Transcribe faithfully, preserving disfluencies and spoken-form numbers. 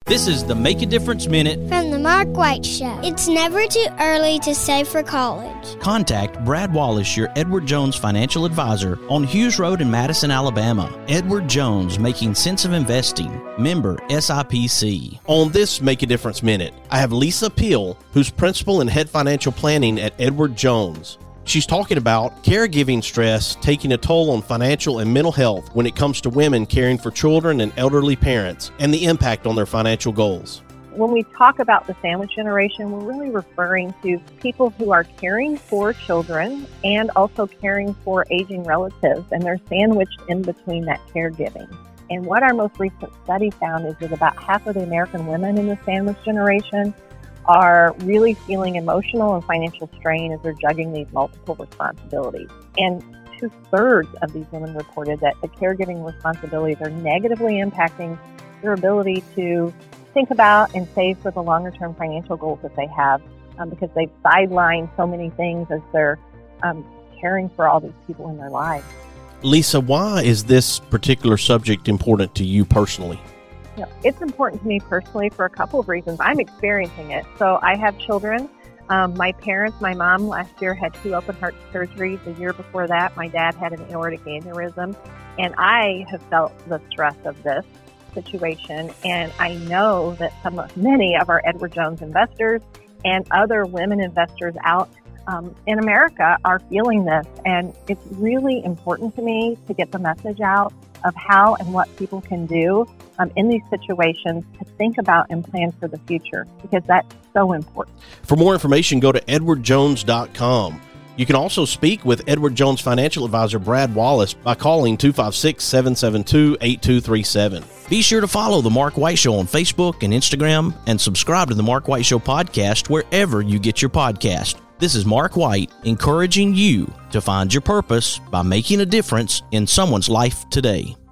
This is the Make a Difference Minute from the Mark White Show. It's never too early to save for college. Contact Brad Wallace, your Edward Jones financial advisor, on Hughes Road in Madison, Alabama. Edward Jones, making sense of investing. Member S I P C. On this Make a Difference Minute, I have Lisa Peel, who's principal in head financial planning at Edward Jones. She's talking about caregiving stress taking a toll on financial and mental health when it comes to women caring for children and elderly parents and the impact on their financial goals. When we talk about the sandwich generation, we're really referring to people who are caring for children and also caring for aging relatives, and they're sandwiched in between that caregiving. And what our most recent study found is that about half of the American women in the sandwich generation are really feeling emotional and financial strain as they're juggling these multiple responsibilities. And two-thirds of these women reported that the caregiving responsibilities are negatively impacting their ability to think about and save for the longer-term financial goals that they have um, because they've sidelined so many things as they're um, caring for all these people in their lives. Lisa, why is this particular subject important to you personally? You know, it's important to me personally for a couple of reasons. I'm experiencing it. So I have children. Um, my parents, my mom last year had two open heart surgeries. The year before that, my dad had an aortic aneurysm. And I have felt the stress of this situation. And I know that some of, many of our Edward Jones investors and other women investors out um, in America are feeling this. And it's really important to me to get the message out of how and what people can do um, in these situations to think about and plan for the future, because that's so important. For more information, go to edward jones dot com. You can also speak with Edward Jones financial advisor Brad Wallace by calling two five six, seven seven two, eight two three seven. Be sure to follow The Mark White Show on Facebook and Instagram, and subscribe to The Mark White Show podcast wherever you get your podcast. This is Mark White, encouraging you to find your purpose by making a difference in someone's life today.